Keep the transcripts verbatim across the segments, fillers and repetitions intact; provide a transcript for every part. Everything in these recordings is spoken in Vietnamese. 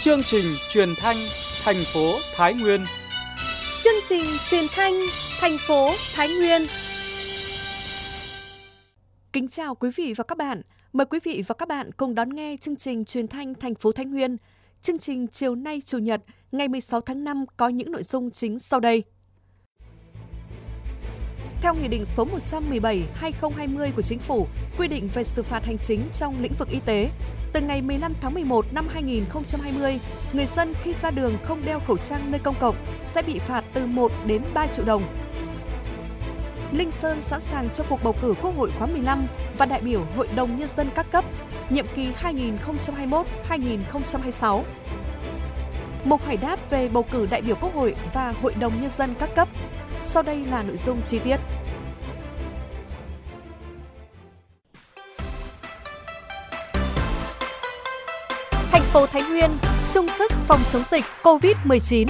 Chương trình truyền thanh thành phố Thái Nguyên. Chương trình truyền thanh thành phố Thái Nguyên. Kính chào quý vị và các bạn. Mời quý vị và các bạn cùng đón nghe chương trình truyền thanh thành phố Thái Nguyên. Chương trình chiều nay Chủ nhật, ngày mười sáu tháng năm có những nội dung chính sau đây. Theo Nghị định số một trăm mười bảy trên hai nghìn không trăm hai mươi của Chính phủ quy định về xử phạt hành chính trong lĩnh vực y tế, từ ngày mười lăm tháng mười một năm hai nghìn không trăm hai mươi, người dân khi ra đường không đeo khẩu trang nơi công cộng sẽ bị phạt từ một đến ba triệu đồng. Linh Sơn sẵn sàng cho cuộc bầu cử Quốc hội khóa mười lăm và đại biểu Hội đồng Nhân dân các cấp, nhiệm kỳ hai nghìn không trăm hai mươi mốt đến hai nghìn không trăm hai mươi sáu. Mục Hỏi đáp về bầu cử đại biểu Quốc hội và Hội đồng Nhân dân các cấp. Sau đây là nội dung chi tiết. Thành phố Thái Nguyên chung sức phòng chống dịch covid mười chín.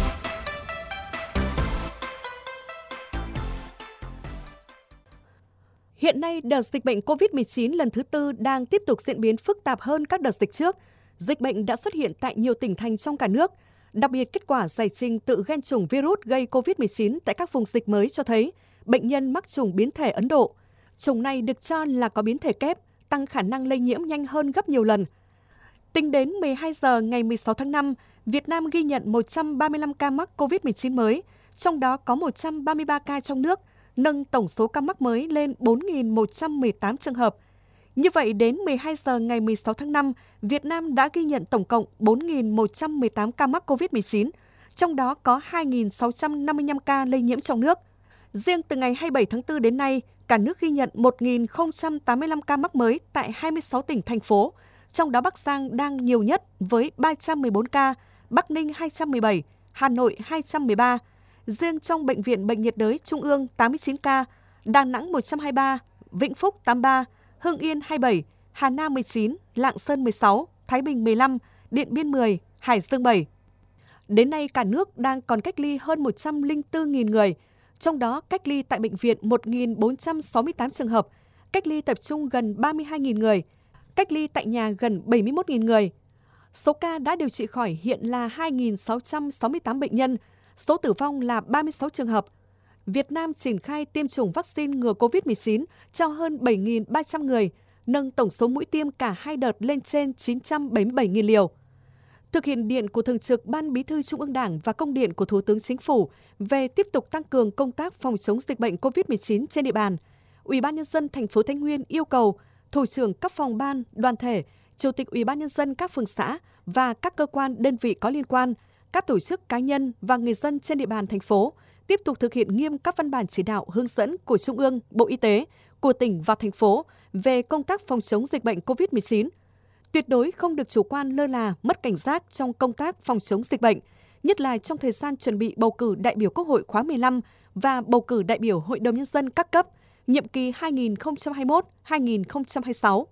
Hiện nay, đợt dịch bệnh covid mười chín lần thứ tư đang tiếp tục diễn biến phức tạp hơn các đợt dịch trước. Dịch bệnh đã xuất hiện tại nhiều tỉnh thành trong cả nước. Đặc biệt, kết quả giải trình tự gen chủng virus gây covid mười chín tại các vùng dịch mới cho thấy bệnh nhân mắc chủng biến thể Ấn Độ. Chủng này được cho là có biến thể kép, tăng khả năng lây nhiễm nhanh hơn gấp nhiều lần. Tính đến mười hai giờ ngày mười sáu tháng năm, Việt Nam ghi nhận một trăm ba mươi lăm ca mắc covid mười chín mới, trong đó có một trăm ba mươi ba ca trong nước, nâng tổng số ca mắc mới lên bốn nghìn một trăm mười tám trường hợp. Như vậy, đến mười hai giờ ngày mười sáu tháng năm, Việt Nam đã ghi nhận tổng cộng bốn nghìn một trăm mười tám ca mắc covid mười chín, trong đó có hai nghìn sáu trăm năm mươi lăm ca lây nhiễm trong nước. Riêng từ ngày hai mươi bảy tháng tư đến nay, cả nước ghi nhận một nghìn không trăm tám mươi lăm ca mắc mới tại hai mươi sáu tỉnh, thành phố, trong đó Bắc Giang đang nhiều nhất với ba trăm mười bốn ca, Bắc Ninh hai trăm mười bảy, Hà Nội hai trăm mười ba. Riêng trong Bệnh viện Bệnh nhiệt đới Trung ương tám mươi chín ca, Đà Nẵng một trăm hai mươi ba, Vĩnh Phúc tám mươi ba, Hưng Yên hai mươi bảy, Hà Nam mười chín, Lạng Sơn mười sáu, Thái Bình mười lăm, Điện Biên mười, Hải Dương bảy. Đến nay, cả nước đang còn cách ly hơn một trăm lẻ bốn nghìn người, trong đó cách ly tại bệnh viện một nghìn bốn trăm sáu mươi tám trường hợp, cách ly tập trung gần ba mươi hai nghìn người, cách ly tại nhà gần bảy mươi mốt nghìn người. Số ca đã điều trị khỏi hiện là hai nghìn sáu trăm sáu mươi tám bệnh nhân, số tử vong là ba mươi sáu trường hợp. Việt Nam triển khai tiêm chủng vaccine ngừa covid mười chín cho hơn bảy nghìn ba trăm người, nâng tổng số mũi tiêm cả hai đợt lên trên chín trăm bảy mươi bảy nghìn liều. Thực hiện điện của Thường trực Ban Bí thư Trung ương Đảng và công điện của Thủ tướng Chính phủ về tiếp tục tăng cường công tác phòng chống dịch bệnh covid mười chín trên địa bàn, Ủy ban Nhân dân thành phố Thái Nguyên yêu cầu thủ trưởng các phòng ban, đoàn thể, chủ tịch Ủy ban Nhân dân các phường xã và các cơ quan đơn vị có liên quan, các tổ chức cá nhân và người dân trên địa bàn thành phố tiếp tục thực hiện nghiêm các văn bản chỉ đạo hướng dẫn của Trung ương, Bộ Y tế, của tỉnh và thành phố về công tác phòng chống dịch bệnh covid mười chín. Tuyệt đối không được chủ quan lơ là, mất cảnh giác trong công tác phòng chống dịch bệnh, nhất là trong thời gian chuẩn bị bầu cử đại biểu Quốc hội khóa mười lăm và bầu cử đại biểu Hội đồng Nhân dân các cấp, nhiệm kỳ hai nghìn không trăm hai mươi mốt đến hai nghìn không trăm hai mươi sáu.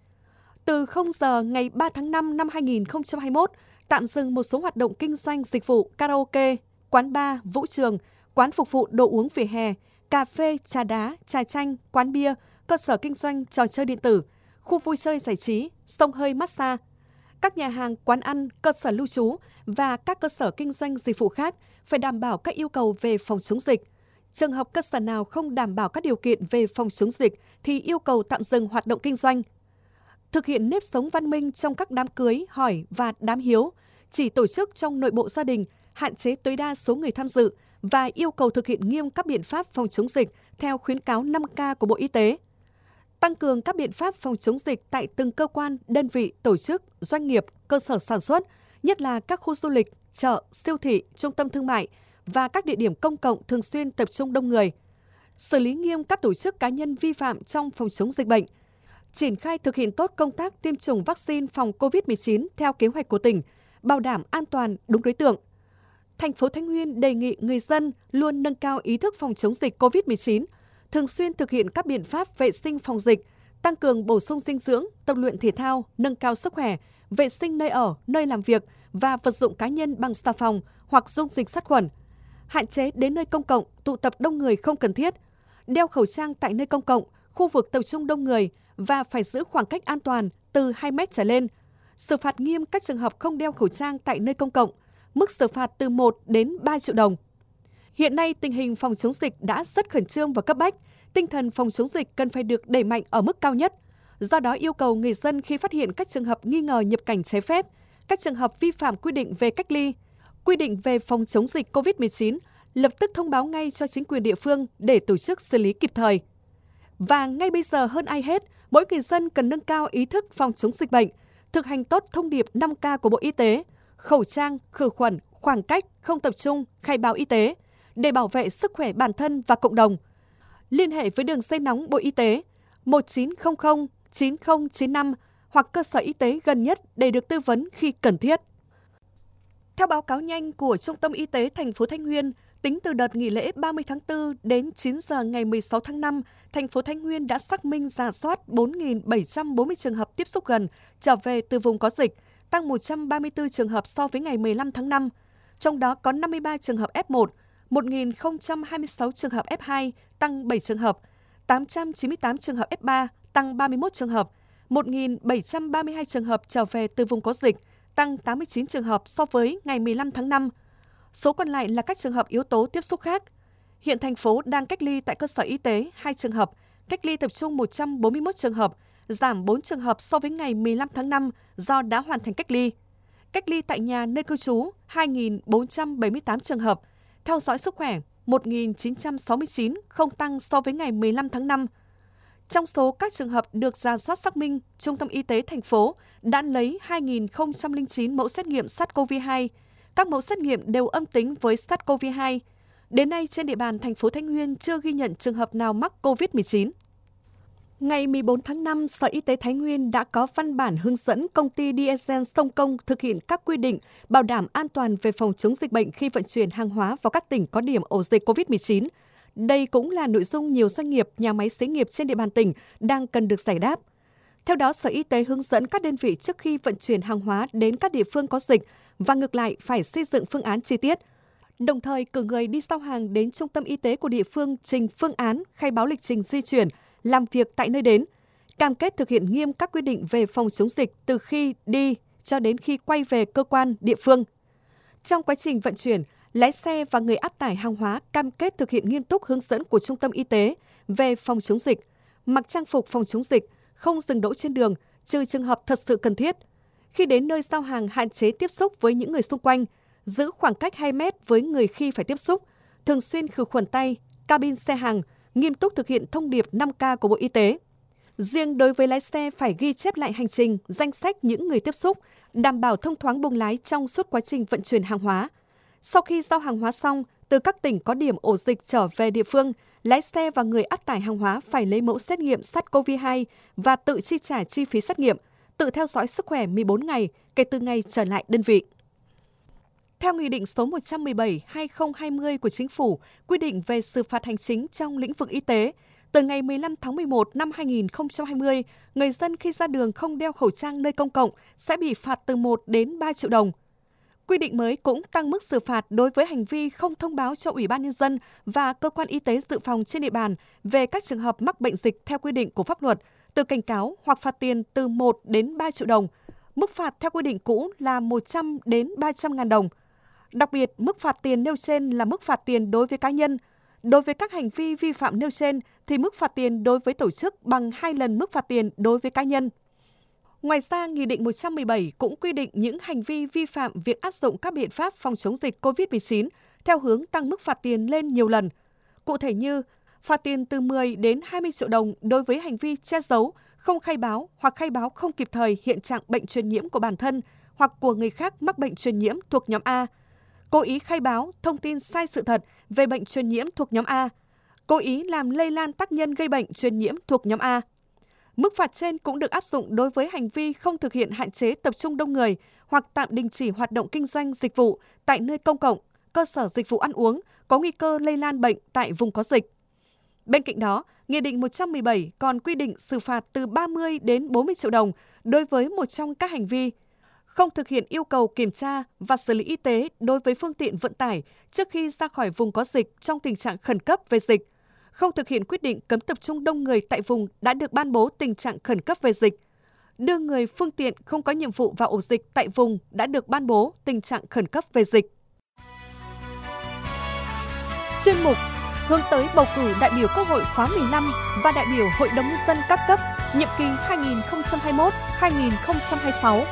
Từ không giờ ngày ba tháng năm năm hai nghìn không trăm hai mươi mốt, tạm dừng một số hoạt động kinh doanh dịch vụ karaoke, quán bar, vũ trường, quán phục vụ đồ uống vỉa hè, cà phê, trà đá, trà chanh, quán bia, cơ sở kinh doanh trò chơi điện tử, khu vui chơi giải trí, xông hơi massage. Các nhà hàng, quán ăn, cơ sở lưu trú và các cơ sở kinh doanh dịch vụ khác phải đảm bảo các yêu cầu về phòng chống dịch. Trường hợp cơ sở nào không đảm bảo các điều kiện về phòng chống dịch thì yêu cầu tạm dừng hoạt động kinh doanh. Thực hiện nếp sống văn minh trong các đám cưới, hỏi và đám hiếu, chỉ tổ chức trong nội bộ gia đình, hạn chế tối đa số người tham dự và yêu cầu thực hiện nghiêm các biện pháp phòng chống dịch theo khuyến cáo năm K của Bộ Y tế. Tăng cường các biện pháp phòng chống dịch tại từng cơ quan, đơn vị, tổ chức, doanh nghiệp, cơ sở sản xuất, nhất là các khu du lịch, chợ, siêu thị, trung tâm thương mại và các địa điểm công cộng thường xuyên tập trung đông người. Xử lý nghiêm các tổ chức cá nhân vi phạm trong phòng chống dịch bệnh. Triển khai thực hiện tốt công tác tiêm chủng vaccine phòng covid mười chín theo kế hoạch của tỉnh, bảo đảm an toàn đúng đối tượng. Thành phố Thái Nguyên đề nghị người dân luôn nâng cao ý thức phòng chống dịch covid mười chín, thường xuyên thực hiện các biện pháp vệ sinh phòng dịch, tăng cường bổ sung dinh dưỡng, tập luyện thể thao, nâng cao sức khỏe, vệ sinh nơi ở, nơi làm việc và vật dụng cá nhân bằng xà phòng hoặc dung dịch sát khuẩn. Hạn chế đến nơi công cộng, tụ tập đông người không cần thiết. Đeo khẩu trang tại nơi công cộng, khu vực tập trung đông người và phải giữ khoảng cách an toàn từ hai mét trở lên. xử phạt nghiêm các trường hợp không đeo khẩu trang tại nơi công cộng, mức xử phạt từ một đến ba triệu đồng. Hiện nay, tình hình phòng chống dịch đã rất khẩn trương và cấp bách, tinh thần phòng chống dịch cần phải được đẩy mạnh ở mức cao nhất. Do đó yêu cầu người dân khi phát hiện các trường hợp nghi ngờ nhập cảnh trái phép, các trường hợp vi phạm quy định về cách ly, quy định về phòng chống dịch cô vít mười chín, lập tức thông báo ngay cho chính quyền địa phương để tổ chức xử lý kịp thời. Và ngay bây giờ hơn ai hết, mỗi người dân cần nâng cao ý thức phòng chống dịch bệnh, thực hành tốt thông điệp năm K của Bộ Y tế, khẩu trang, khử khuẩn, khoảng cách, không tập trung, khai báo y tế, để bảo vệ sức khỏe bản thân và cộng đồng. Liên hệ với đường dây nóng Bộ Y tế một chín không không chín không chín năm hoặc cơ sở y tế gần nhất để được tư vấn khi cần thiết. Theo báo cáo nhanh của Trung tâm Y tế thành phố Thái Nguyên, tính từ đợt nghỉ lễ ba mươi tháng tư đến chín giờ ngày mười sáu tháng năm, thành phố Thái Nguyên đã xác minh rà soát bốn nghìn bảy trăm bốn mươi trường hợp tiếp xúc gần trở về từ vùng có dịch, tăng một trăm ba mươi tư trường hợp so với ngày mười lăm tháng năm. Trong đó có năm mươi ba trường hợp ép một, một nghìn không trăm hai mươi sáu trường hợp ép hai, tăng bảy trường hợp, tám trăm chín mươi tám trường hợp ép ba, tăng ba mươi mốt trường hợp, một nghìn bảy trăm ba mươi hai trường hợp trở về từ vùng có dịch, tăng tám mươi chín trường hợp so với ngày mười lăm tháng năm. Số còn lại là các trường hợp yếu tố tiếp xúc khác. Hiện thành phố đang cách ly tại cơ sở y tế hai trường hợp, cách ly tập trung một trăm bốn mươi mốt trường hợp, giảm bốn trường hợp so với ngày mười lăm tháng năm do đã hoàn thành cách ly. Cách ly tại nhà nơi cư trú hai nghìn bốn trăm bảy mươi tám trường hợp, theo dõi sức khỏe một nghìn chín trăm sáu mươi chín, không tăng so với ngày mười lăm tháng năm. Trong số các trường hợp được rà soát xác minh, Trung tâm Y tế thành phố đã lấy hai nghìn không trăm lẻ chín mẫu xét nghiệm SARS-xê o vê hai. Các mẫu xét nghiệm đều âm tính với SARS-xê o vê hai. Đến nay, trên địa bàn thành phố Thái Nguyên chưa ghi nhận trường hợp nào mắc cô vít mười chín. Ngày mười bốn tháng năm, Sở Y tế Thái Nguyên đã có văn bản hướng dẫn công ty Diesel Sông Công thực hiện các quy định bảo đảm an toàn về phòng chống dịch bệnh khi vận chuyển hàng hóa vào các tỉnh có điểm ổ dịch cô vít mười chín. Đây cũng là nội dung nhiều doanh nghiệp, nhà máy xí nghiệp trên địa bàn tỉnh đang cần được giải đáp. Theo đó, Sở Y tế hướng dẫn các đơn vị trước khi vận chuyển hàng hóa đến các địa phương có dịch và ngược lại phải xây dựng phương án chi tiết. Đồng thời cử người đi giao hàng đến trung tâm y tế của địa phương trình phương án, khai báo lịch trình di chuyển, làm việc tại nơi đến, cam kết thực hiện nghiêm các quy định về phòng chống dịch từ khi đi cho đến khi quay về cơ quan địa phương. Trong quá trình vận chuyển, lái xe và người áp tải hàng hóa cam kết thực hiện nghiêm túc hướng dẫn của trung tâm y tế về phòng chống dịch, mặc trang phục phòng chống dịch, không dừng đỗ trên đường, trừ trường hợp thật sự cần thiết. Khi đến nơi giao hàng, hạn chế tiếp xúc với những người xung quanh, giữ khoảng cách hai mét với người khi phải tiếp xúc, thường xuyên khử khuẩn tay, cabin xe hàng, nghiêm túc thực hiện thông điệp năm K của Bộ Y tế. Riêng đối với lái xe phải ghi chép lại hành trình, danh sách những người tiếp xúc, đảm bảo thông thoáng buồng lái trong suốt quá trình vận chuyển hàng hóa. Sau khi giao hàng hóa xong, từ các tỉnh có điểm ổ dịch trở về địa phương, lái xe và người áp tải hàng hóa phải lấy mẫu xét nghiệm SARS-xê o vê hai và tự chi trả chi phí xét nghiệm, tự theo dõi sức khỏe mười bốn ngày kể từ ngày trở lại đơn vị. Theo Nghị định số một trăm mười bảy trên hai nghìn không trăm hai mươi của Chính phủ quy định về xử phạt hành chính trong lĩnh vực y tế, từ ngày mười lăm tháng mười một năm hai nghìn không trăm hai mươi, người dân khi ra đường không đeo khẩu trang nơi công cộng sẽ bị phạt từ một đến ba triệu đồng. Quy định mới cũng tăng mức xử phạt đối với hành vi không thông báo cho Ủy ban Nhân dân và cơ quan y tế dự phòng trên địa bàn về các trường hợp mắc bệnh dịch theo quy định của pháp luật, từ cảnh cáo hoặc phạt tiền từ một đến ba triệu đồng. Mức phạt theo quy định cũ là một trăm đến ba trăm ngàn đồng. Đặc biệt, mức phạt tiền nêu trên là mức phạt tiền đối với cá nhân. Đối với các hành vi vi phạm nêu trên thì mức phạt tiền đối với tổ chức bằng hai lần mức phạt tiền đối với cá nhân. Ngoài ra, Nghị định một trăm mười bảy cũng quy định những hành vi vi phạm việc áp dụng các biện pháp phòng chống dịch cô vít mười chín theo hướng tăng mức phạt tiền lên nhiều lần. Cụ thể như phạt tiền từ mười đến hai mươi triệu đồng đối với hành vi che giấu, không khai báo hoặc khai báo không kịp thời hiện trạng bệnh truyền nhiễm của bản thân hoặc của người khác mắc bệnh truyền nhiễm thuộc nhóm A, cố ý khai báo thông tin sai sự thật về bệnh truyền nhiễm thuộc nhóm A, cố ý làm lây lan tác nhân gây bệnh truyền nhiễm thuộc nhóm A. Mức phạt trên cũng được áp dụng đối với hành vi không thực hiện hạn chế tập trung đông người hoặc tạm đình chỉ hoạt động kinh doanh dịch vụ tại nơi công cộng, cơ sở dịch vụ ăn uống có nguy cơ lây lan bệnh tại vùng có dịch. Bên cạnh đó, Nghị định một trăm mười bảy còn quy định xử phạt từ ba mươi đến bốn mươi triệu đồng đối với một trong các hành vi không thực hiện yêu cầu kiểm tra và xử lý y tế đối với phương tiện vận tải trước khi ra khỏi vùng có dịch trong tình trạng khẩn cấp về dịch, không thực hiện quyết định cấm tập trung đông người tại vùng đã được ban bố tình trạng khẩn cấp về dịch, đưa người phương tiện không có nhiệm vụ vào ổ dịch tại vùng đã được ban bố tình trạng khẩn cấp về dịch. Chuyên mục hướng tới bầu cử đại biểu Quốc hội khóa mười lăm và đại biểu Hội đồng Nhân dân các cấp, nhiệm kỳ hai nghìn không trăm hai mươi mốt đến hai nghìn không trăm hai mươi sáu.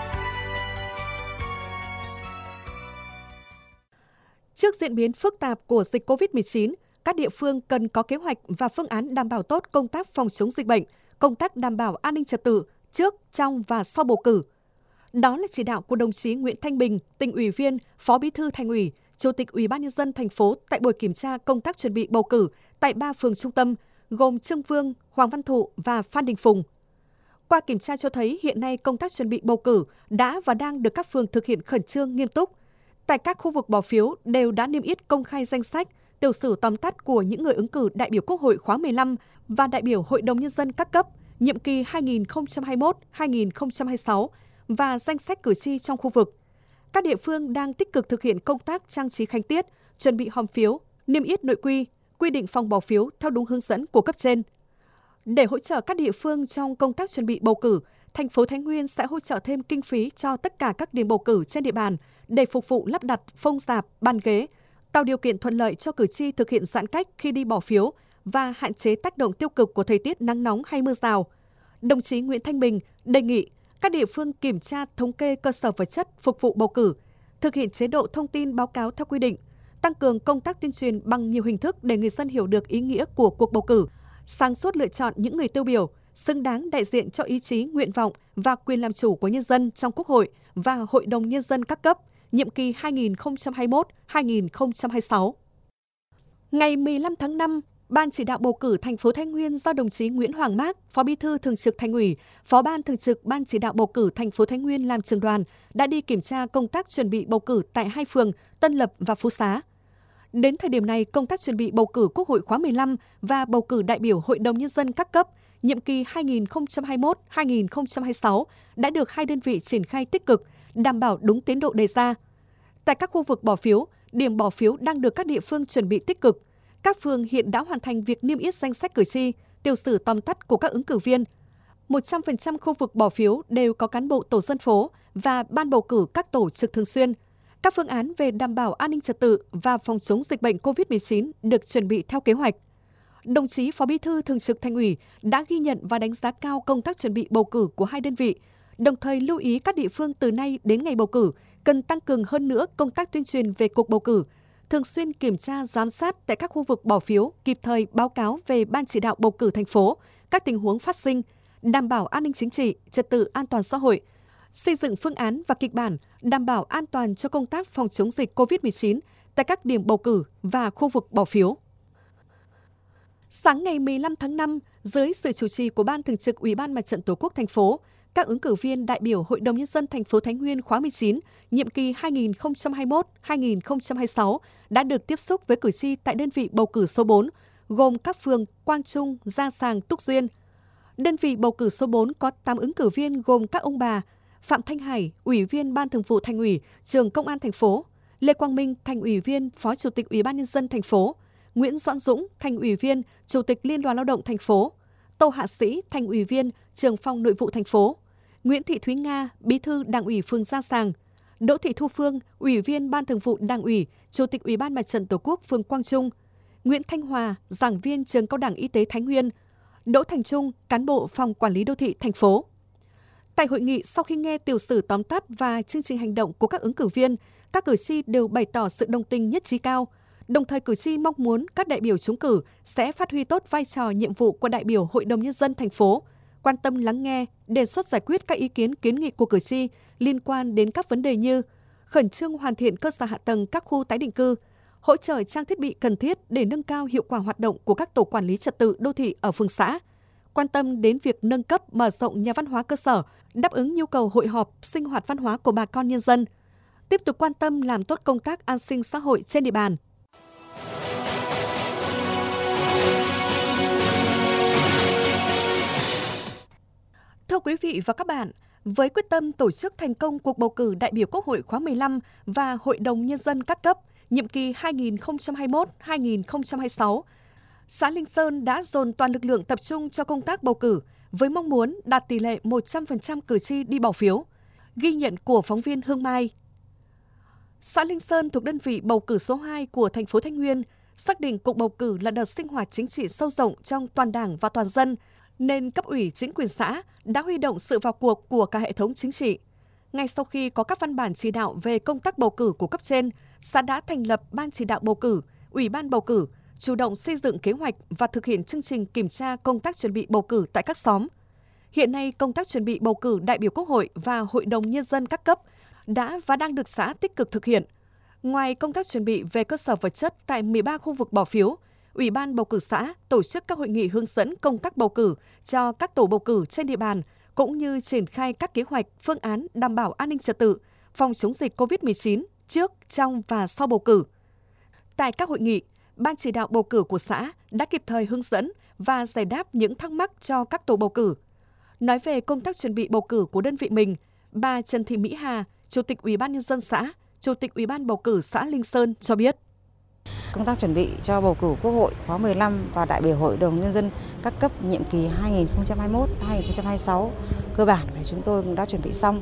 Trước diễn biến phức tạp của dịch covid mười chín, các địa phương cần có kế hoạch và phương án đảm bảo tốt công tác phòng chống dịch bệnh, công tác đảm bảo an ninh trật tự trước, trong và sau bầu cử. Đó là chỉ đạo của đồng chí Nguyễn Thanh Bình, Tỉnh ủy viên, Phó Bí thư Thành ủy, Chủ tịch Ủy ban Nhân dân thành phố tại buổi kiểm tra công tác chuẩn bị bầu cử tại ba phường trung tâm gồm Trương Vương, Hoàng Văn Thụ và Phan Đình Phùng. Qua kiểm tra cho thấy hiện nay công tác chuẩn bị bầu cử đã và đang được các phường thực hiện khẩn trương nghiêm túc. Tại các khu vực bỏ phiếu đều đã niêm yết công khai danh sách, tiểu sử tóm tắt của những người ứng cử đại biểu Quốc hội khóa mười lăm và đại biểu Hội đồng Nhân dân các cấp, nhiệm kỳ hai nghìn không trăm hai mươi mốt đến hai nghìn không trăm hai mươi sáu và danh sách cử tri trong khu vực. Các địa phương đang tích cực thực hiện công tác trang trí khánh tiết, chuẩn bị hòm phiếu, niêm yết nội quy, quy định phòng bỏ phiếu theo đúng hướng dẫn của cấp trên. Để hỗ trợ các địa phương trong công tác chuẩn bị bầu cử, thành phố Thái Nguyên sẽ hỗ trợ thêm kinh phí cho tất cả các điểm bầu cử trên địa bàn để phục vụ lắp đặt phông rạp, bàn ghế, tạo điều kiện thuận lợi cho cử tri thực hiện giãn cách khi đi bỏ phiếu và hạn chế tác động tiêu cực của thời tiết nắng nóng hay mưa rào. Đồng chí Nguyễn Thanh Bình đề nghị các địa phương kiểm tra thống kê cơ sở vật chất phục vụ bầu cử, thực hiện chế độ thông tin báo cáo theo quy định, tăng cường công tác tuyên truyền bằng nhiều hình thức để người dân hiểu được ý nghĩa của cuộc bầu cử, sáng suốt lựa chọn những người tiêu biểu, xứng đáng đại diện cho ý chí, nguyện vọng và quyền làm chủ của nhân dân trong Quốc hội và Hội đồng Nhân dân các cấp, nhiệm kỳ hai nghìn không trăm hai mươi mốt đến hai nghìn không trăm hai mươi sáu. Ngày mười lăm tháng năm, Ban chỉ đạo bầu cử thành phố Thái Nguyên do đồng chí Nguyễn Hoàng Mác, Phó Bí thư Thường trực Thành ủy, Phó Ban Thường trực Ban chỉ đạo bầu cử thành phố Thái Nguyên làm trưởng đoàn đã đi kiểm tra công tác chuẩn bị bầu cử tại hai phường Tân Lập và Phú Xá. Đến thời điểm này, công tác chuẩn bị bầu cử Quốc hội khóa mười lăm và bầu cử đại biểu Hội đồng Nhân dân các cấp, nhiệm kỳ hai nghìn không trăm hai mươi mốt đến hai nghìn không trăm hai mươi sáu đã được hai đơn vị triển khai tích cực, đảm bảo đúng tiến độ đề ra. Tại các khu vực bỏ phiếu, điểm bỏ phiếu đang được các địa phương chuẩn bị tích cực. Các phường hiện đã hoàn thành việc niêm yết danh sách cử tri, tiểu sử tóm tắt của các ứng cử viên. một trăm phần trăm khu vực bỏ phiếu đều có cán bộ tổ dân phố và ban bầu cử các tổ trực thường xuyên. Các phương án về đảm bảo an ninh trật tự và phòng chống dịch bệnh covid mười chín được chuẩn bị theo kế hoạch. Đồng chí Phó Bí thư Thường trực Thành ủy đã ghi nhận và đánh giá cao công tác chuẩn bị bầu cử của hai đơn vị, đồng thời lưu ý các địa phương từ nay đến ngày bầu cử cần tăng cường hơn nữa công tác tuyên truyền về cuộc bầu cử, thường xuyên kiểm tra, giám sát tại các khu vực bỏ phiếu, kịp thời báo cáo về Ban chỉ đạo bầu cử thành phố, các tình huống phát sinh, đảm bảo an ninh chính trị, trật tự an toàn xã hội, xây dựng phương án và kịch bản đảm bảo an toàn cho công tác phòng chống dịch covid mười chín tại các điểm bầu cử và khu vực bỏ phiếu. Sáng ngày mười lăm tháng năm, dưới sự chủ trì của Ban Thường trực Ủy ban Mặt trận Tổ quốc thành phố, các ứng cử viên đại biểu Hội đồng Nhân dân thành phố Thái Nguyên khóa mười chín, nhiệm kỳ hai nghìn không trăm hai mươi mốt đến hai nghìn không trăm hai mươi sáu đã được tiếp xúc với cử tri tại đơn vị bầu cử số bốn, gồm các phường Quang Trung, Gia Sàng, Túc Duyên. Đơn vị bầu cử số bốn có tám ứng cử viên gồm các ông bà Phạm Thanh Hải, Ủy viên Ban Thường vụ Thành ủy, Trưởng Công an thành phố, Lê Quang Minh, Thành ủy viên, Phó Chủ tịch Ủy ban Nhân dân thành phố, Nguyễn Doãn Dũng, Thành ủy viên, Chủ tịch Liên đoàn Lao động thành phố, Tô Hạ Sĩ, Thành ủy viên, Trưởng phòng Nội vụ thành phố, Nguyễn Thị Thúy Nga, Bí thư Đảng ủy phường Gia Sàng, Đỗ Thị Thu Phương, Ủy viên Ban Thường vụ Đảng ủy, Chủ tịch Ủy ban Mặt trận Tổ quốc phường Quang Trung, Nguyễn Thanh Hòa, giảng viên Trường Cao đẳng Y tế Thái Nguyên, Đỗ Thành Trung, cán bộ Phòng Quản lý Đô thị thành phố. Tại hội nghị, sau khi nghe tiểu sử tóm tắt và chương trình hành động của các ứng cử viên, các cử tri đều bày tỏ sự đồng tình nhất trí cao. Đồng thời cử tri mong muốn các đại biểu trúng cử sẽ phát huy tốt vai trò nhiệm vụ của đại biểu Hội đồng Nhân dân thành phố, quan tâm lắng nghe, đề xuất giải quyết các ý kiến kiến nghị của cử tri liên quan đến các vấn đề như khẩn trương hoàn thiện cơ sở hạ tầng các khu tái định cư, hỗ trợ trang thiết bị cần thiết để nâng cao hiệu quả hoạt động của các tổ quản lý trật tự đô thị ở phường xã, quan tâm đến việc nâng cấp mở rộng nhà văn hóa cơ sở, đáp ứng nhu cầu hội họp, sinh hoạt văn hóa của bà con nhân dân, tiếp tục quan tâm làm tốt công tác an sinh xã hội trên địa bàn. Thưa quý vị và các bạn, với quyết tâm tổ chức thành công cuộc bầu cử đại biểu Quốc hội khóa mười lăm và Hội đồng Nhân dân các cấp, nhiệm kỳ hai nghìn không trăm hai mươi mốt đến hai nghìn không trăm hai mươi sáu, xã Linh Sơn đã dồn toàn lực lượng tập trung cho công tác bầu cử với mong muốn đạt tỷ lệ một trăm phần trăm cử tri đi bỏ phiếu. Ghi nhận của phóng viên Hương Mai. Xã Linh Sơn thuộc đơn vị bầu cử số hai của thành phố Thái Nguyên xác định cuộc bầu cử là đợt sinh hoạt chính trị sâu rộng trong toàn Đảng và toàn dân, nên cấp ủy chính quyền xã đã huy động sự vào cuộc của cả hệ thống chính trị. Ngay sau khi có các văn bản chỉ đạo về công tác bầu cử của cấp trên, xã đã thành lập Ban chỉ đạo bầu cử, Ủy ban bầu cử, chủ động xây dựng kế hoạch và thực hiện chương trình kiểm tra công tác chuẩn bị bầu cử tại các xóm. Hiện nay, công tác chuẩn bị bầu cử đại biểu Quốc hội và Hội đồng Nhân dân các cấp đã và đang được xã tích cực thực hiện. Ngoài công tác chuẩn bị về cơ sở vật chất tại mười ba khu vực bỏ phiếu, Ủy ban bầu cử xã tổ chức các hội nghị hướng dẫn công tác bầu cử cho các tổ bầu cử trên địa bàn, cũng như triển khai các kế hoạch, phương án đảm bảo an ninh trật tự, phòng chống dịch covid mười chín trước, trong và sau bầu cử. Tại các hội nghị, Ban chỉ đạo bầu cử của xã đã kịp thời hướng dẫn và giải đáp những thắc mắc cho các tổ bầu cử. Nói về công tác chuẩn bị bầu cử của đơn vị mình, bà Trần Thị Mỹ Hà, Chủ tịch Ủy ban Nhân dân xã, Chủ tịch Ủy ban bầu cử xã Linh Sơn cho biết. Công tác chuẩn bị cho bầu cử Quốc hội khóa mười lăm và đại biểu Hội đồng Nhân dân các cấp nhiệm kỳ hai nghìn không trăm hai mươi mốt đến hai nghìn không trăm hai mươi sáu cơ bản thì chúng tôi cũng đã chuẩn bị xong.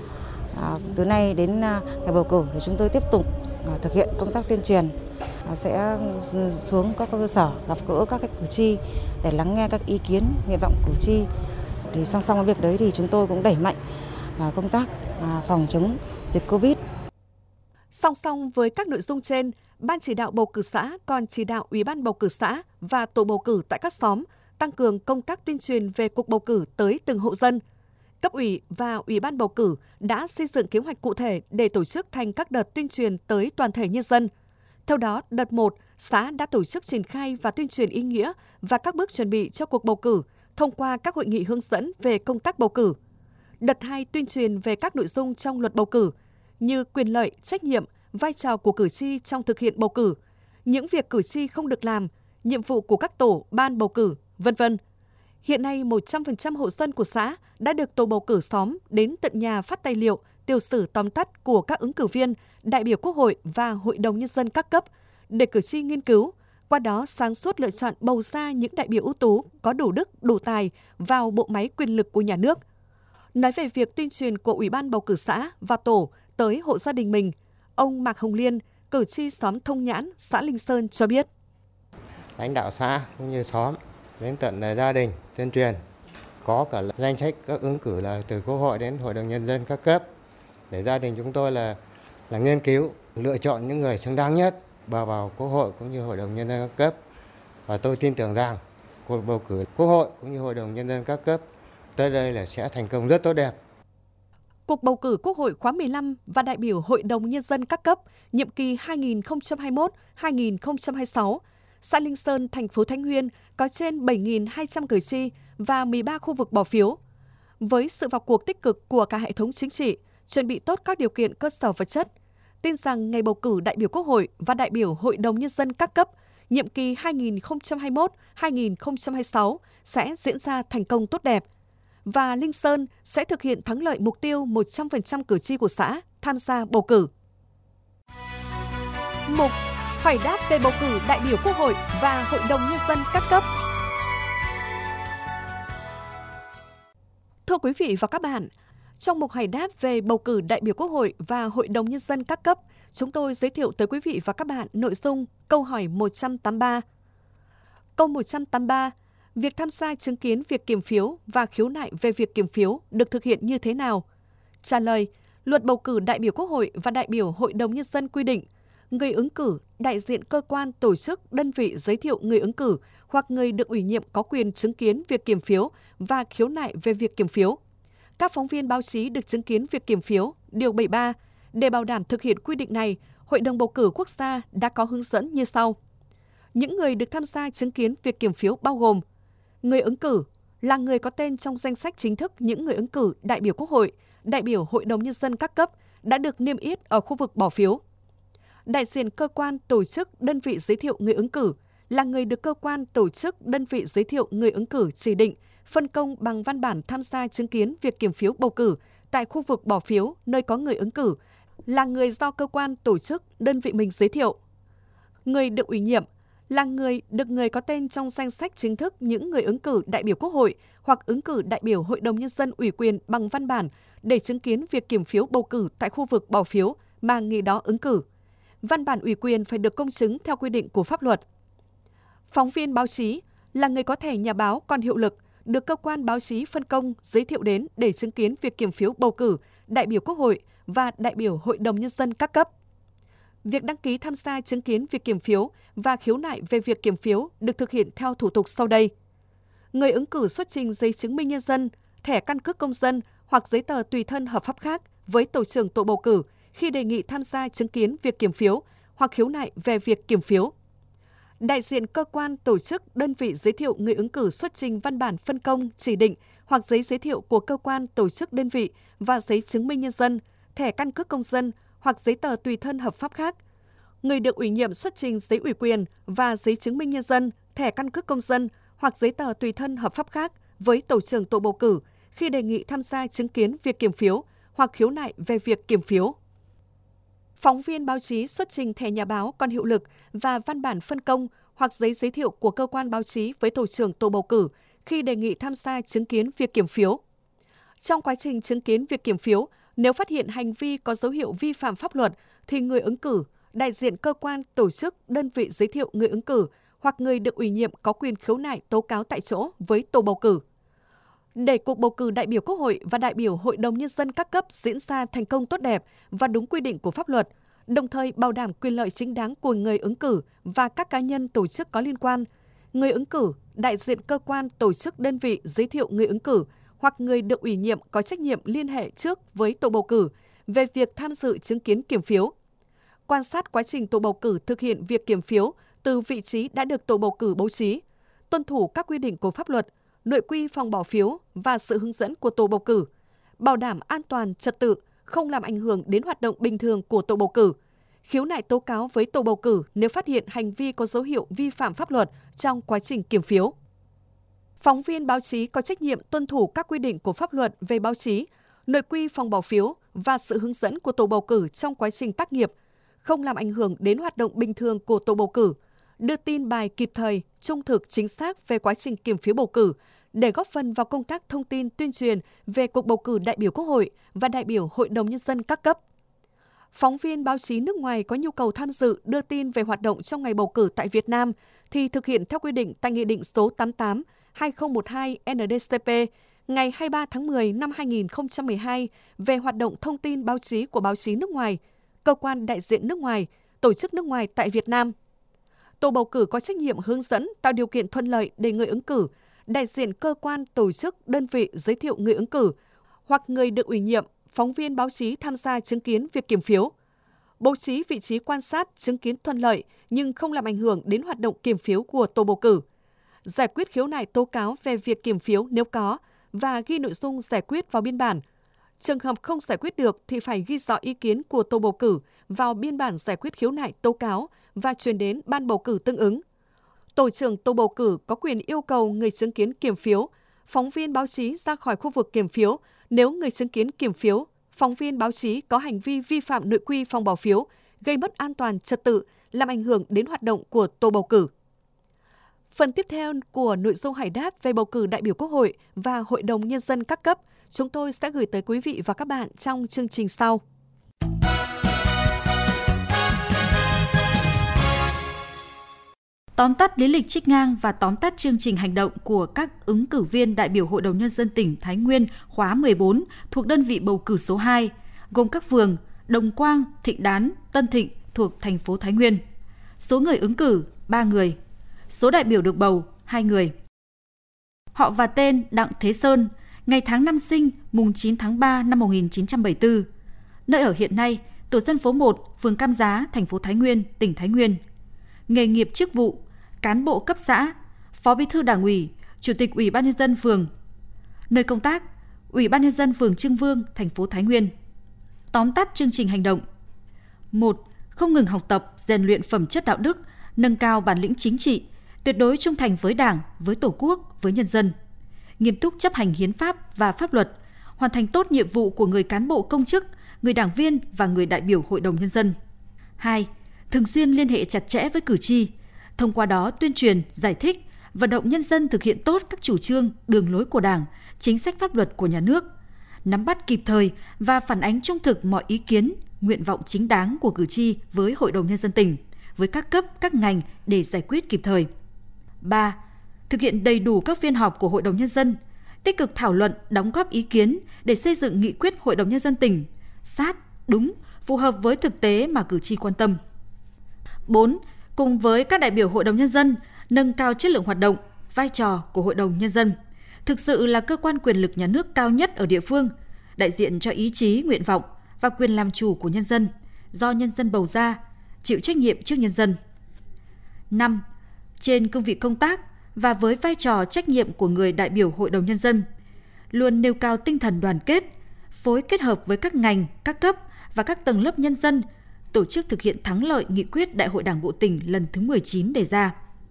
À, từ nay đến ngày bầu cử thì chúng tôi tiếp tục à, thực hiện công tác tuyên truyền, à, sẽ xuống các cơ sở gặp gỡ các cử tri để lắng nghe các ý kiến, nguyện vọng cử tri. Thì song song với việc đấy thì chúng tôi cũng đẩy mạnh à, công tác à, phòng chống dịch Covid. Song song với các nội dung trên, Ban chỉ đạo bầu cử xã còn chỉ đạo Ủy ban bầu cử xã và tổ bầu cử tại các xóm tăng cường công tác tuyên truyền về cuộc bầu cử tới từng hộ dân. Cấp ủy và Ủy ban bầu cử đã xây dựng kế hoạch cụ thể để tổ chức thành các đợt tuyên truyền tới toàn thể nhân dân. Theo đó, đợt một, xã đã tổ chức triển khai và tuyên truyền ý nghĩa và các bước chuẩn bị cho cuộc bầu cử thông qua các hội nghị hướng dẫn về công tác bầu cử. Đợt hai, tuyên truyền về các nội dung trong luật bầu cử như quyền lợi, trách nhiệm, vai trò của cử tri trong thực hiện bầu cử, những việc cử tri không được làm, nhiệm vụ của các tổ, ban bầu cử, vân vân. Hiện nay, một trăm phần trăm hộ dân của xã đã được tổ bầu cử xóm đến tận nhà phát tài liệu, tiểu sử tóm tắt của các ứng cử viên, đại biểu Quốc hội và Hội đồng Nhân dân các cấp để cử tri nghiên cứu, qua đó sáng suốt lựa chọn bầu ra những đại biểu ưu tú, có đủ đức, đủ tài vào bộ máy quyền lực của nhà nước. Nói về việc tuyên truyền của Ủy ban bầu cử xã và tổ tới hộ gia đình mình, ông Mạc Hồng Liên, cử tri xóm Thông Nhãn, xã Linh Sơn cho biết. Lãnh đạo xã cũng như xóm đến tận gia đình tuyên truyền, có cả danh sách các ứng cử là từ Quốc hội đến Hội đồng Nhân dân các cấp, để gia đình chúng tôi là là nghiên cứu, lựa chọn những người xứng đáng nhất bầu vào Quốc hội cũng như Hội đồng Nhân dân các cấp. Và tôi tin tưởng rằng cuộc bầu cử Quốc hội cũng như Hội đồng Nhân dân các cấp tới đây là sẽ thành công rất tốt đẹp. Cuộc bầu cử Quốc hội khóa mười lăm và đại biểu Hội đồng Nhân dân các cấp nhiệm kỳ hai nghìn không trăm hai mươi mốt đến hai nghìn không trăm hai mươi sáu, xã Linh Sơn, thành phố Thái Nguyên có trên bảy nghìn hai trăm cử tri và mười ba khu vực bỏ phiếu. Với sự vào cuộc tích cực của cả hệ thống chính trị, chuẩn bị tốt các điều kiện cơ sở vật chất, tin rằng ngày bầu cử đại biểu Quốc hội và đại biểu Hội đồng Nhân dân các cấp nhiệm kỳ hai nghìn không trăm hai mươi mốt đến hai nghìn không trăm hai mươi sáu sẽ diễn ra thành công tốt đẹp. Và Linh Sơn sẽ thực hiện thắng lợi mục tiêu một trăm phần trăm cử tri của xã tham gia bầu cử. Mục hỏi đáp về bầu cử đại biểu Quốc hội và Hội đồng Nhân dân các cấp. Thưa quý vị và các bạn, trong mục hỏi đáp về bầu cử đại biểu Quốc hội và Hội đồng Nhân dân các cấp, chúng tôi giới thiệu tới quý vị và các bạn nội dung câu hỏi một trăm tám mươi ba. Câu một trăm tám mươi ba. Việc tham gia chứng kiến việc kiểm phiếu và khiếu nại về việc kiểm phiếu được thực hiện như thế nào? Trả lời, Luật bầu cử đại biểu Quốc hội và đại biểu Hội đồng Nhân dân quy định, người ứng cử, đại diện cơ quan, tổ chức, đơn vị giới thiệu người ứng cử hoặc người được ủy nhiệm có quyền chứng kiến việc kiểm phiếu và khiếu nại về việc kiểm phiếu. Các phóng viên báo chí được chứng kiến việc kiểm phiếu, điều bảy mươi ba. Để bảo đảm thực hiện quy định này, Hội đồng bầu cử quốc gia đã có hướng dẫn như sau. Những người được tham gia chứng kiến việc kiểm phiếu bao gồm người ứng cử là người có tên trong danh sách chính thức những người ứng cử đại biểu Quốc hội, đại biểu Hội đồng Nhân dân các cấp đã được niêm yết ở khu vực bỏ phiếu. Đại diện cơ quan, tổ chức, đơn vị giới thiệu người ứng cử là người được cơ quan, tổ chức, đơn vị giới thiệu người ứng cử chỉ định, phân công bằng văn bản tham gia chứng kiến việc kiểm phiếu bầu cử tại khu vực bỏ phiếu nơi có người ứng cử là người do cơ quan, tổ chức, đơn vị mình giới thiệu. Người được ủy nhiệm là người được người có tên trong danh sách chính thức những người ứng cử đại biểu Quốc hội hoặc ứng cử đại biểu Hội đồng Nhân dân ủy quyền bằng văn bản để chứng kiến việc kiểm phiếu bầu cử tại khu vực bỏ phiếu mà người đó ứng cử. Văn bản ủy quyền phải được công chứng theo quy định của pháp luật. Phóng viên báo chí là người có thẻ nhà báo còn hiệu lực, được cơ quan báo chí phân công giới thiệu đến để chứng kiến việc kiểm phiếu bầu cử đại biểu Quốc hội và đại biểu Hội đồng Nhân dân các cấp. Việc đăng ký tham gia chứng kiến việc kiểm phiếu và khiếu nại về việc kiểm phiếu được thực hiện theo thủ tục sau đây. Người ứng cử xuất trình giấy chứng minh nhân dân, thẻ căn cước công dân hoặc giấy tờ tùy thân hợp pháp khác với tổ trưởng tổ bầu cử khi đề nghị tham gia chứng kiến việc kiểm phiếu hoặc khiếu nại về việc kiểm phiếu. Đại diện cơ quan, tổ chức, đơn vị giới thiệu người ứng cử xuất trình văn bản phân công, chỉ định hoặc giấy giới thiệu của cơ quan, tổ chức, đơn vị và giấy chứng minh nhân dân, thẻ căn cước công dân hoặc giấy tờ tùy thân hợp pháp khác. Người được ủy nhiệm xuất trình giấy ủy quyền và giấy chứng minh nhân dân, thẻ căn cước công dân hoặc giấy tờ tùy thân hợp pháp khác với tổ trưởng tổ bầu cử khi đề nghị tham gia chứng kiến việc kiểm phiếu hoặc khiếu nại về việc kiểm phiếu. Phóng viên báo chí xuất trình thẻ nhà báo còn hiệu lực và văn bản phân công hoặc giấy giới thiệu của cơ quan báo chí với tổ trưởng tổ bầu cử khi đề nghị tham gia chứng kiến việc kiểm phiếu. Trong quá trình chứng kiến việc kiểm phiếu, nếu phát hiện hành vi có dấu hiệu vi phạm pháp luật thì người ứng cử, đại diện cơ quan, tổ chức, đơn vị giới thiệu người ứng cử hoặc người được ủy nhiệm có quyền khiếu nại tố cáo tại chỗ với tổ bầu cử. Để cuộc bầu cử đại biểu Quốc hội và đại biểu Hội đồng Nhân dân các cấp diễn ra thành công tốt đẹp và đúng quy định của pháp luật, đồng thời bảo đảm quyền lợi chính đáng của người ứng cử và các cá nhân tổ chức có liên quan, người ứng cử, đại diện cơ quan, tổ chức, đơn vị giới thiệu người ứng cử hoặc người được ủy nhiệm có trách nhiệm liên hệ trước với tổ bầu cử về việc tham dự chứng kiến kiểm phiếu. Quan sát quá trình tổ bầu cử thực hiện việc kiểm phiếu từ vị trí đã được tổ bầu cử bố trí, tuân thủ các quy định của pháp luật, nội quy phòng bỏ phiếu và sự hướng dẫn của tổ bầu cử, bảo đảm an toàn, trật tự, không làm ảnh hưởng đến hoạt động bình thường của tổ bầu cử, khiếu nại tố cáo với tổ bầu cử nếu phát hiện hành vi có dấu hiệu vi phạm pháp luật trong quá trình kiểm phiếu. Phóng viên báo chí có trách nhiệm tuân thủ các quy định của pháp luật về báo chí, nội quy phòng bỏ phiếu và sự hướng dẫn của tổ bầu cử trong quá trình tác nghiệp, không làm ảnh hưởng đến hoạt động bình thường của tổ bầu cử, đưa tin bài kịp thời, trung thực, chính xác về quá trình kiểm phiếu bầu cử để góp phần vào công tác thông tin tuyên truyền về cuộc bầu cử đại biểu Quốc hội và đại biểu Hội đồng Nhân dân các cấp. Phóng viên báo chí nước ngoài có nhu cầu tham dự đưa tin về hoạt động trong ngày bầu cử tại Việt Nam thì thực hiện theo quy định tại Nghị định số tám mươi tám trên hai nghìn không trăm mười hai N D C P ngày hai mươi ba tháng mười năm hai nghìn không trăm mười hai về hoạt động thông tin báo chí của báo chí nước ngoài, cơ quan đại diện nước ngoài, tổ chức nước ngoài tại Việt Nam. Tổ bầu cử có trách nhiệm hướng dẫn, tạo điều kiện thuận lợi để người ứng cử, đại diện cơ quan, tổ chức, đơn vị giới thiệu người ứng cử hoặc người được ủy nhiệm, phóng viên báo chí tham gia chứng kiến việc kiểm phiếu. Bố trí vị trí quan sát, chứng kiến thuận lợi nhưng không làm ảnh hưởng đến hoạt động kiểm phiếu của tổ bầu cử. Giải quyết khiếu nại tố cáo về việc kiểm phiếu nếu có và ghi nội dung giải quyết vào biên bản. Trường hợp không giải quyết được thì phải ghi rõ ý kiến của tổ bầu cử vào biên bản giải quyết khiếu nại tố cáo và chuyển đến ban bầu cử tương ứng. Tổ trưởng tổ bầu cử có quyền yêu cầu người chứng kiến kiểm phiếu, phóng viên báo chí ra khỏi khu vực kiểm phiếu nếu người chứng kiến kiểm phiếu, phóng viên báo chí có hành vi vi phạm nội quy phòng bỏ phiếu, gây mất an toàn trật tự, làm ảnh hưởng đến hoạt động của tổ bầu cử. Phần tiếp theo của nội dung hỏi đáp về bầu cử đại biểu Quốc hội và Hội đồng Nhân dân các cấp, chúng tôi sẽ gửi tới quý vị và các bạn trong chương trình sau. Tóm tắt lý lịch trích ngang và tóm tắt chương trình hành động của các ứng cử viên đại biểu Hội đồng Nhân dân tỉnh Thái Nguyên khóa mười bốn thuộc đơn vị bầu cử số hai, gồm các phường Đồng Quang, Thịnh Đán, Tân Thịnh thuộc thành phố Thái Nguyên. Số người ứng cử ba người. Số đại biểu được bầu hai người. Họ và tên Đặng Thế Sơn, ngày tháng năm sinh mùng chín tháng ba năm một nghìn chín trăm bảy mươi tư. Nơi ở hiện nay, tổ dân phố một, phường Cam Giá, thành phố Thái Nguyên, tỉnh Thái Nguyên. Nghề nghiệp chức vụ, cán bộ cấp xã, phó bí thư đảng ủy, chủ tịch ủy ban nhân dân phường. Nơi công tác, ủy ban nhân dân phường Trưng Vương, thành phố Thái Nguyên. Tóm tắt chương trình hành động. một. Không ngừng học tập, rèn luyện phẩm chất đạo đức, nâng cao bản lĩnh chính trị, tuyệt đối trung thành với Đảng, với Tổ quốc, với nhân dân. Nghiêm túc chấp hành hiến pháp và pháp luật, hoàn thành tốt nhiệm vụ của người cán bộ công chức, người đảng viên và người đại biểu Hội đồng Nhân dân. hai. Thường xuyên liên hệ chặt chẽ với cử tri, thông qua đó tuyên truyền, giải thích, vận động nhân dân thực hiện tốt các chủ trương, đường lối của Đảng, chính sách pháp luật của nhà nước, nắm bắt kịp thời và phản ánh trung thực mọi ý kiến, nguyện vọng chính đáng của cử tri với Hội đồng Nhân dân tỉnh, với các cấp, các ngành để giải quyết kịp thời. ba. Thực hiện đầy đủ các phiên họp của Hội đồng Nhân dân, tích cực thảo luận, đóng góp ý kiến để xây dựng nghị quyết Hội đồng Nhân dân tỉnh, sát, đúng, phù hợp với thực tế mà cử tri quan tâm. bốn. Cùng với các đại biểu Hội đồng Nhân dân, nâng cao chất lượng hoạt động, vai trò của Hội đồng Nhân dân, thực sự là cơ quan quyền lực nhà nước cao nhất ở địa phương, đại diện cho ý chí, nguyện vọng và quyền làm chủ của nhân dân, do nhân dân bầu ra, chịu trách nhiệm trước nhân dân. năm. Trên cương vị công tác và với vai trò trách nhiệm của người đại biểu Hội đồng Nhân dân, luôn nêu cao tinh thần đoàn kết, phối kết hợp với các ngành, các cấp và các tầng lớp nhân dân, tổ chức thực hiện thắng lợi nghị quyết Đại hội Đảng bộ tỉnh lần thứ mười chín đề ra.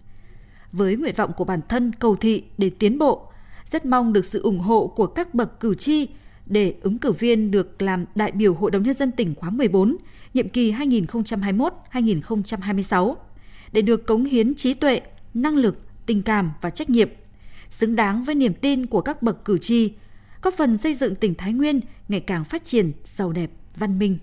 Với nguyện vọng của bản thân cầu thị để tiến bộ, rất mong được sự ủng hộ của các bậc cử tri để ứng cử viên được làm đại biểu Hội đồng Nhân dân tỉnh khóa mười bốn, nhiệm kỳ hai nghìn không trăm hai mươi mốt đến hai nghìn không trăm hai mươi sáu, để được cống hiến trí tuệ, năng lực, tình cảm và trách nhiệm, xứng đáng với niềm tin của các bậc cử tri, góp phần xây dựng tỉnh Thái Nguyên ngày càng phát triển, giàu đẹp, văn minh.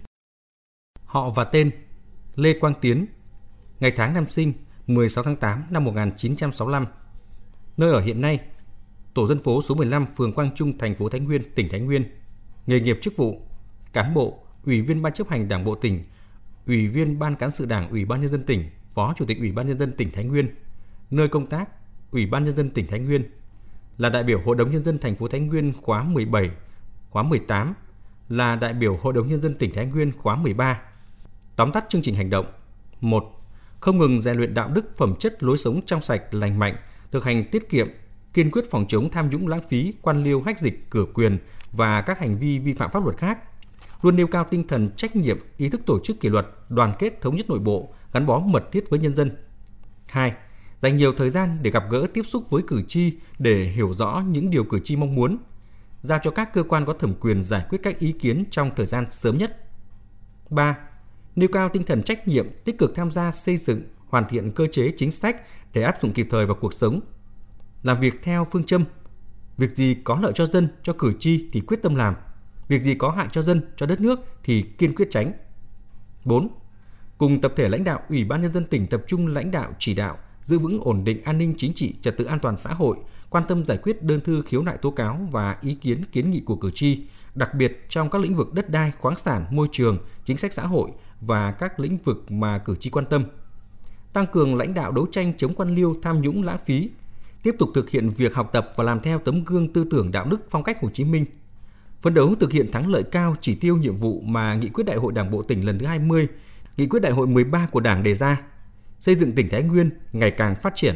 Họ và tên: Lê Quang Tiến, ngày tháng năm sinh mười sáu tháng tám năm một nghìn chín trăm sáu mươi lăm, nơi ở hiện nay: tổ dân phố số mười lăm, phường Quang Trung, thành phố Thái Nguyên, tỉnh Thái Nguyên. Nghề nghiệp, chức vụ: cán bộ, ủy viên Ban chấp hành Đảng bộ tỉnh, ủy viên Ban cán sự Đảng Ủy ban Nhân dân tỉnh, phó chủ tịch Ủy ban Nhân dân tỉnh Thái Nguyên. Nơi công tác: Ủy ban Nhân dân tỉnh Thái Nguyên. Là đại biểu Hội đồng Nhân dân thành phố Thái Nguyên khóa mười bảy, khóa mười tám. Là đại biểu Hội đồng Nhân dân tỉnh Thái Nguyên khóa mười ba. Tóm tắt chương trình hành động: một. Không ngừng rèn luyện đạo đức, phẩm chất, lối sống trong sạch, lành mạnh, thực hành tiết kiệm, kiên quyết phòng chống tham nhũng, lãng phí, quan liêu, hách dịch, cửa quyền và các hành vi vi phạm pháp luật khác. Luôn nêu cao tinh thần trách nhiệm, ý thức tổ chức kỷ luật, đoàn kết, thống nhất nội bộ, gắn bó mật thiết với nhân dân. hai. Dành nhiều thời gian để gặp gỡ, tiếp xúc với cử tri để hiểu rõ những điều cử tri mong muốn, giao cho các cơ quan có thẩm quyền giải quyết các ý kiến trong thời gian sớm nhất. ba. Nêu cao tinh thần trách nhiệm, tích cực tham gia xây dựng, hoàn thiện cơ chế chính sách để áp dụng kịp thời vào cuộc sống. Làm việc theo phương châm: việc gì có lợi cho dân, cho cử tri thì quyết tâm làm, việc gì có hại cho dân, cho đất nước thì kiên quyết tránh. bốn. Cùng tập thể lãnh đạo Ủy ban Nhân dân tỉnh tập trung lãnh đạo chỉ đạo, giữ vững ổn định an ninh chính trị, trật tự an toàn xã hội, quan tâm giải quyết đơn thư khiếu nại tố cáo và ý kiến kiến nghị của cử tri, đặc biệt trong các lĩnh vực đất đai, khoáng sản, môi trường, chính sách xã hội và các lĩnh vực mà cử tri quan tâm. Tăng cường lãnh đạo đấu tranh chống quan liêu, tham nhũng, lãng phí, tiếp tục thực hiện việc học tập và làm theo tấm gương tư tưởng đạo đức phong cách Hồ Chí Minh. Phấn đấu thực hiện thắng lợi cao chỉ tiêu nhiệm vụ mà Nghị quyết Đại hội Đảng bộ tỉnh lần thứ hai mươi, Nghị quyết Đại hội mười ba của Đảng đề ra, xây dựng tỉnh Thái Nguyên ngày càng phát triển.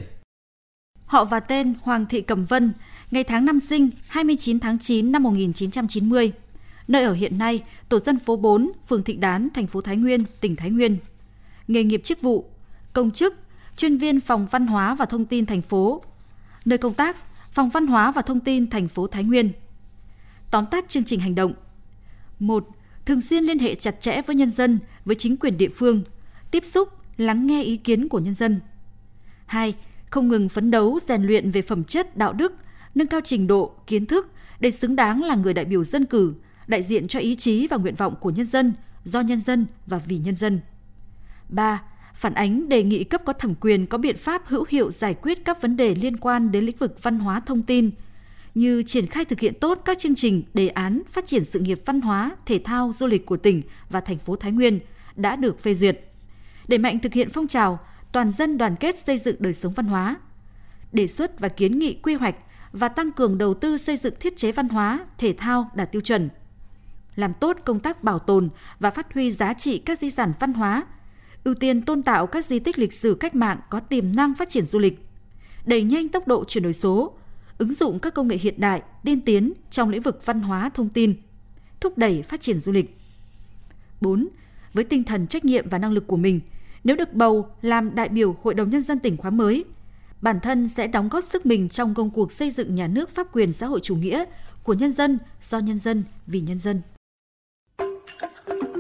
Họ và tên: Hoàng Thị Cẩm Vân, ngày tháng năm sinh hai mươi chín tháng chín năm một nghìn chín trăm chín mươi. Nơi ở hiện nay: tổ dân phố bốn, phường Thịnh Đán, thành phố Thái Nguyên, tỉnh Thái Nguyên. Nghề nghiệp, chức vụ: công chức, chuyên viên phòng văn hóa và thông tin thành phố. Nơi công tác: phòng văn hóa và thông tin thành phố Thái Nguyên. Tóm tắt chương trình hành động: một. Thường xuyên liên hệ chặt chẽ với nhân dân, với chính quyền địa phương, tiếp xúc, lắng nghe ý kiến của nhân dân. hai. Không ngừng phấn đấu, rèn luyện về phẩm chất, đạo đức, nâng cao trình độ, kiến thức để xứng đáng là người đại biểu dân cử, đại diện cho ý chí và nguyện vọng của nhân dân, do nhân dân và vì nhân dân. ba. Phản ánh, đề nghị cấp có thẩm quyền có biện pháp hữu hiệu giải quyết các vấn đề liên quan đến lĩnh vực văn hóa thông tin, như triển khai thực hiện tốt các chương trình, đề án phát triển sự nghiệp văn hóa, thể thao, du lịch của tỉnh và thành phố Thái Nguyên đã được phê duyệt. Đẩy mạnh thực hiện phong trào toàn dân đoàn kết xây dựng đời sống văn hóa, đề xuất và kiến nghị quy hoạch và tăng cường đầu tư xây dựng thiết chế văn hóa, thể thao đạt tiêu chuẩn. Làm tốt công tác bảo tồn và phát huy giá trị các di sản văn hóa, ưu tiên tôn tạo các di tích lịch sử cách mạng có tiềm năng phát triển du lịch, đẩy nhanh tốc độ chuyển đổi số, ứng dụng các công nghệ hiện đại, tiên tiến trong lĩnh vực văn hóa thông tin, thúc đẩy phát triển du lịch. bốn. Với tinh thần trách nhiệm và năng lực của mình, nếu được bầu làm đại biểu Hội đồng Nhân dân tỉnh khóa mới, bản thân sẽ đóng góp sức mình trong công cuộc xây dựng nhà nước pháp quyền xã hội chủ nghĩa của nhân dân, do nhân dân, vì nhân dân.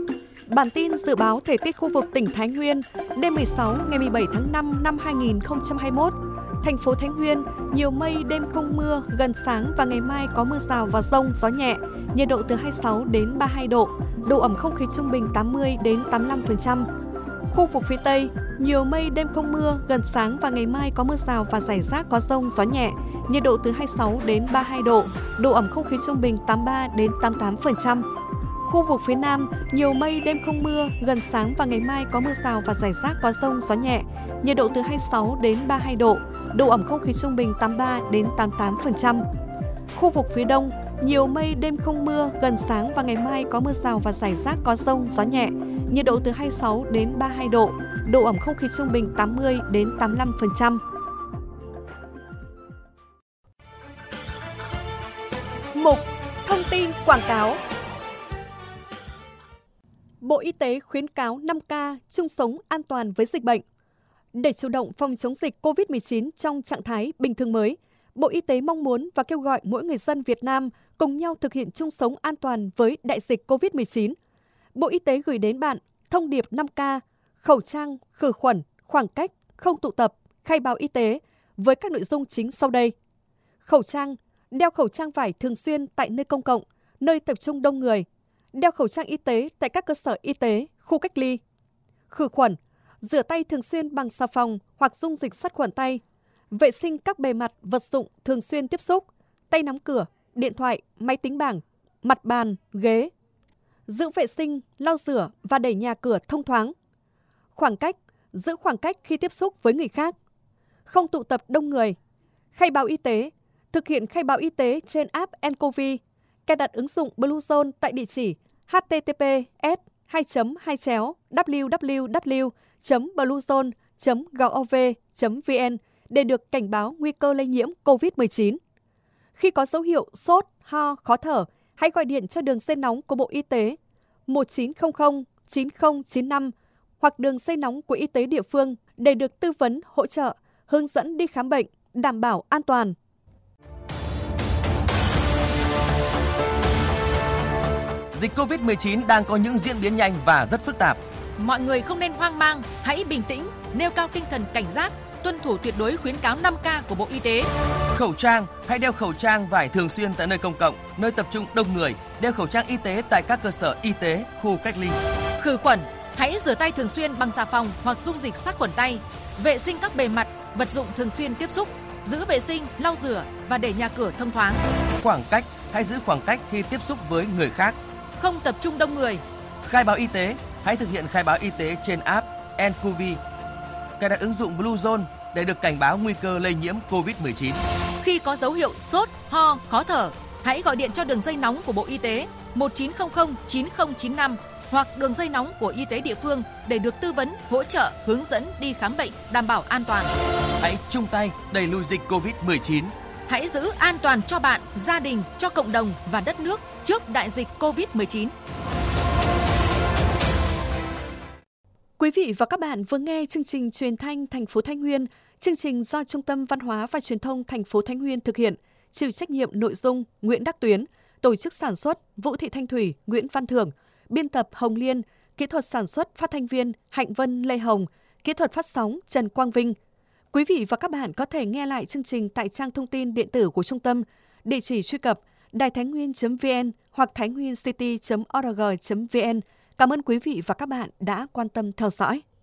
Bản tin dự báo thời tiết khu vực tỉnh Thái Nguyên đêm mười sáu ngày mười bảy tháng năm năm hai nghìn không trăm hai mươi mốt. Thành phố Thái Nguyên, nhiều mây, đêm không mưa, gần sáng và ngày mai có mưa rào và dông, gió nhẹ, nhiệt độ từ hai mươi sáu đến ba mươi hai độ, độ ẩm không khí trung bình tám mươi đến tám mươi lăm phần trăm. Khu vực phía Tây, nhiều mây, đêm không mưa, gần sáng và ngày mai có mưa rào và rải rác có dông, gió nhẹ, nhiệt độ từ hai mươi sáu đến ba mươi hai độ, độ ẩm không khí trung bình tám mươi ba đến tám mươi tám phần trăm. Khu vực phía Nam, nhiều mây, đêm không mưa, gần sáng và ngày mai có mưa rào và rải rác có dông, gió nhẹ, nhiệt độ từ hai mươi sáu đến ba mươi hai độ, độ ẩm không khí trung bình tám mươi ba đến tám mươi tám phần trăm. Khu vực phía Đông, nhiều mây, đêm không mưa, gần sáng và ngày mai có mưa rào và rải rác có dông, gió nhẹ, nhiệt độ từ hai mươi sáu đến ba mươi hai độ, độ ẩm không khí trung bình tám mươi đến tám mươi lăm phần trăm. Mục Thông tin quảng cáo. Bộ Y tế khuyến cáo năm K chung sống an toàn với dịch bệnh. Để chủ động phòng chống dịch cô vít mười chín trong trạng thái bình thường mới, Bộ Y tế mong muốn và kêu gọi mỗi người dân Việt Nam cùng nhau thực hiện chung sống an toàn với đại dịch cô vít mười chín. Bộ Y tế gửi đến bạn thông điệp năm K, khẩu trang, khử khuẩn, khoảng cách, không tụ tập, khai báo y tế với các nội dung chính sau đây. Khẩu trang, đeo khẩu trang vải thường xuyên tại nơi công cộng, nơi tập trung đông người. Đeo khẩu trang y tế tại các cơ sở y tế, khu cách ly. Khử khuẩn, rửa tay thường xuyên bằng xà phòng hoặc dung dịch sát khuẩn tay. Vệ sinh các bề mặt, vật dụng thường xuyên tiếp xúc, tay nắm cửa, điện thoại, máy tính bảng, mặt bàn, ghế. Giữ vệ sinh, lau rửa và đẩy nhà cửa thông thoáng. Khoảng cách, giữ khoảng cách khi tiếp xúc với người khác. Không tụ tập đông người. Khai báo y tế, thực hiện khai báo y tế trên app nCoV. Cài đặt ứng dụng Bluezone tại địa chỉ h t t p s hai chấm hai chéo w w w chấm bluezone chấm gov chấm v n để được cảnh báo nguy cơ lây nhiễm cô vít mười chín. Khi có dấu hiệu sốt, ho, khó thở, hãy gọi điện cho đường dây nóng của Bộ Y tế một chín không không chín không chín năm hoặc đường dây nóng của y tế địa phương để được tư vấn, hỗ trợ, hướng dẫn đi khám bệnh, đảm bảo an toàn. Dịch cô vít mười chín đang có những diễn biến nhanh và rất phức tạp. Mọi người không nên hoang mang, hãy bình tĩnh, nêu cao tinh thần cảnh giác, tuân thủ tuyệt đối khuyến cáo năm K của Bộ Y tế. Khẩu trang, hãy đeo khẩu trang vải thường xuyên tại nơi công cộng, nơi tập trung đông người, đeo khẩu trang y tế tại các cơ sở y tế, khu cách ly. Khử khuẩn, hãy rửa tay thường xuyên bằng xà phòng hoặc dung dịch sát khuẩn tay. Vệ sinh các bề mặt, vật dụng thường xuyên tiếp xúc, giữ vệ sinh, lau rửa và để nhà cửa thông thoáng. Khoảng cách, hãy giữ khoảng cách khi tiếp xúc với người khác. Không tập trung đông người. Khai báo y tế, hãy thực hiện khai báo y tế trên app nCoV. Cài đặt ứng dụng Bluezone để được cảnh báo nguy cơ lây nhiễm cô vít mười chín. Khi có dấu hiệu sốt, ho, khó thở, hãy gọi điện cho đường dây nóng của Bộ Y tế một chín không không chín không chín năm hoặc đường dây nóng của y tế địa phương để được tư vấn, hỗ trợ, hướng dẫn đi khám bệnh, đảm bảo an toàn. Hãy chung tay đẩy lùi dịch cô vít mười chín. Hãy giữ an toàn cho bạn, gia đình, cho cộng đồng và đất nước trước đại dịch cô vít mười chín. Quý vị và các bạn vừa nghe chương trình truyền thanh thành phố Thái Nguyên, chương trình do Trung tâm Văn hóa và Truyền thông thành phố Thái Nguyên thực hiện, chịu trách nhiệm nội dung Nguyễn Đắc Tuyến, tổ chức sản xuất Vũ Thị Thanh Thủy, Nguyễn Văn Thưởng, biên tập Hồng Liên, kỹ thuật sản xuất phát thanh viên Hạnh Vân, Lê Hồng, kỹ thuật phát sóng Trần Quang Vinh. Quý vị và các bạn có thể nghe lại chương trình tại trang thông tin điện tử của trung tâm, địa chỉ truy cập đài thái nguyên chấm vn hoặc thái nguyên city chấm org chấm vn. Cảm ơn quý vị và các bạn đã quan tâm theo dõi.